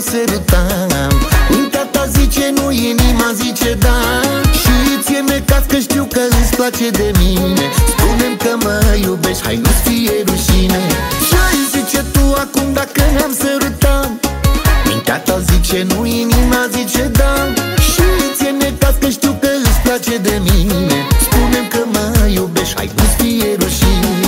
sărutam. Mintea ta zice nu, inima zice da. Și ție necaz că știu că îți place de mine. Spune-mi că mă iubești, hai nu-ți fie rușine. Ce-ai zice tu acum dacă ne-am sărutat? Mintea ta zice nu, inima zice da. Și ție necaz că știu că îți place de mine. Spune-mi că mă iubești, hai nu-ți fie rușine.